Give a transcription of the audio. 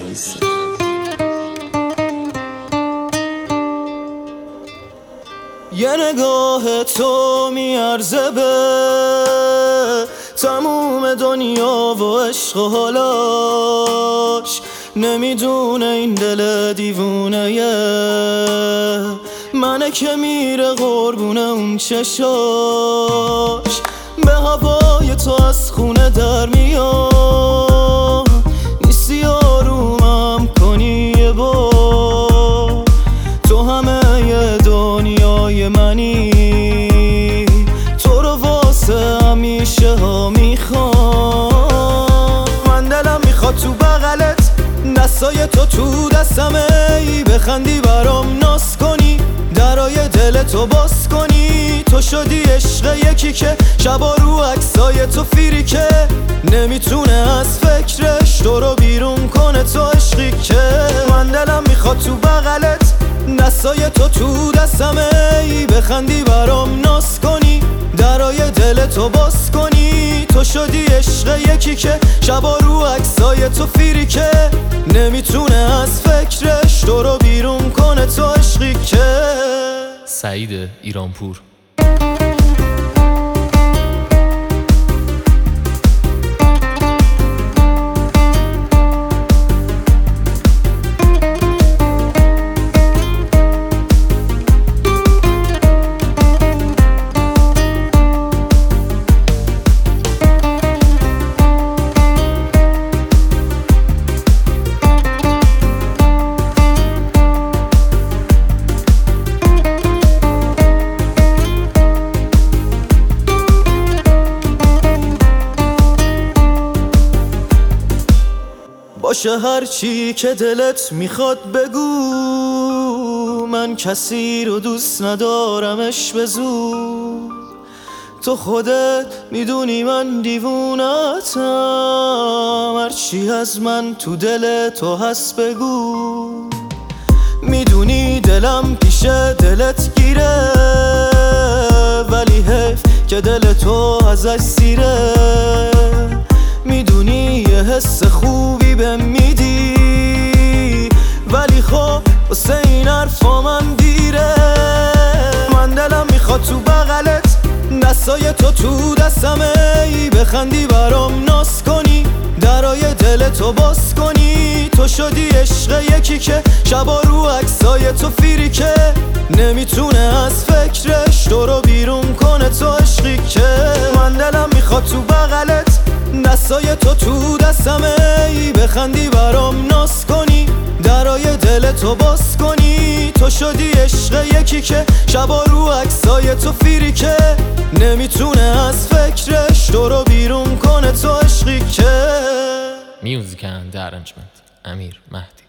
یه نگاه تو میارزه به تموم دنیا و عشق و حالاش. نمیدونه این دل دیوونه منه که میره قربونه اون چشاش. به هوای تو از خونه در میاد، نیستی آرومم کنی یه بار. تو همه دنیای منی، تو رو واسه همیشه ها میخوام. من دلم میخواد تو بغلت، دستای تو دستمه، بخندی برام ناز کنی، درای دل تو باز کنی. تو شدی عشق یکی که شبا رو عکسای تو فیری که نمیتونه از فکرش تو رو بیرون کنه. تو عشقی که من دلم میخواد تو بغلت، دستای تو دستمه، بخندی برام ناز کنی، درای دل تو باز کنی. تو شدی عشق یکی که شبا رو عکسای تو فیری که نمیتونه از فکرش تو رو بیرون کنه. تو عشقی که سعید ایرانپور. باشه هرچی که دلت میخواد بگو، من کسی رو دوست ندارمش به زور. تو خودت میدونی من دیوونتم، هرچی از من تو دل تو هست بگو. میدونی دلم پیش دلت گیره، ولی حیف که دل تو ازش سیره. میدونی یه حس خوبی بهم میدی، ولی خب واسه این حرفا من دیره. من دلم میخواد تو بغلت، دستای تو دستمه، بخندی برام ناز کنی، درای دل تو باز کنی. تو شدی عشق یکی که شبا رو عکسای تو فیری که نمیتونه از فکرش تو رو بیرون کنه. تو عشقی که من دلم میخواد تو بغلت، دستای تو دستمه، بخندی برام ناز کنی، درای دل تو باز کنی. تو شدی عشق یکی که شبا رو عکسای تو فیری که نمیتونه از فکرش تو رو بیرون کنه. تو عشقی که میوزیک اند ارنجمنت امیر مهدی.